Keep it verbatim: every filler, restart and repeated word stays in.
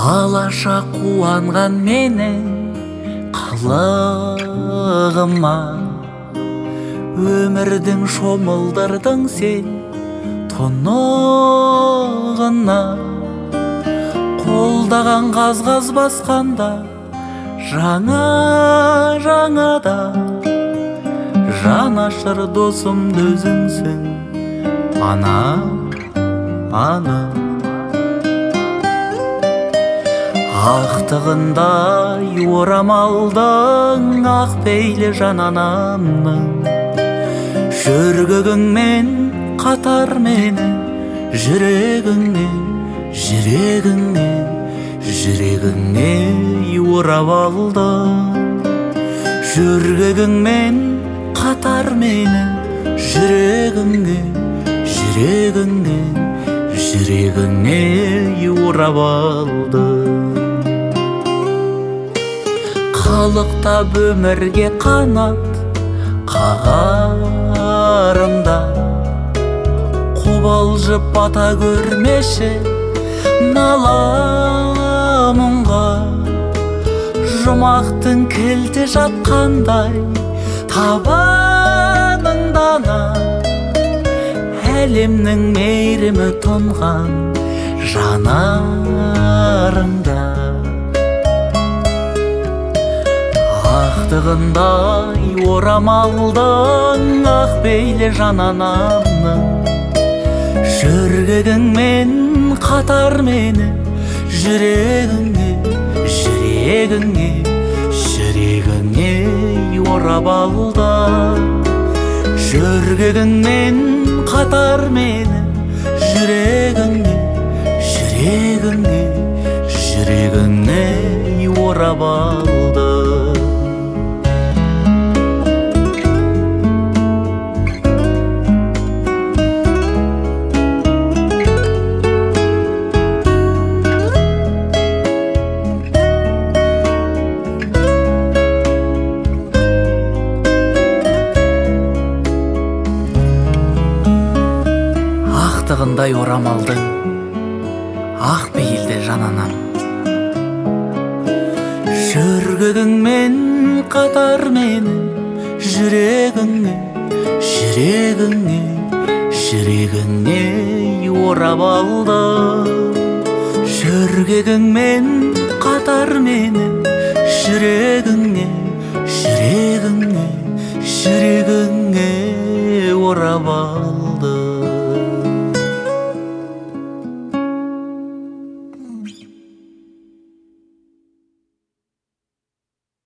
Алаша қуанған менің қылығыма, өмірдің шомылдырдың сен тұнығына. Қолдаған қаз-қаз басқанда жаңа жаңада, жанашыр досымды өзіңсің ана ана. Ақтығындай орамалдың ақ пейлі жан анамның, жүргігіңмен қатар мені, жүрегіңе жүрегіңе жүрегіңе орап алды. Жүргігіңмен қатар мені, жүрегіңе жүрегіңе жүрегіңе орап алды. Қалықтап өмірге қанат қағарымда, қобалжып бата көрмеші наламынға. Жұмақтың кілті жатқандай табаныңдана, әлемнің мейірімі тұнған жанарыңда. Ақтығындай орамалдың ақ пейлі жан анамның, жүргігіңмен қатар мені, жүрегіңе жүрегіңе жүрегіңе орап алды. Жүргігіңмен қатар мені, жүрегіңе жүрегіңе жүрегіңе орап алды. Ақтығындай орамалдың ақ пейілді жан анам, жүргігіңмен қатар мені, жүрегіңе жүрегіңе жүрегіңе орап алды. Жүргігіңмен қатар мені, жүрегіңе жүрегіңе жүрегіңе орап алды.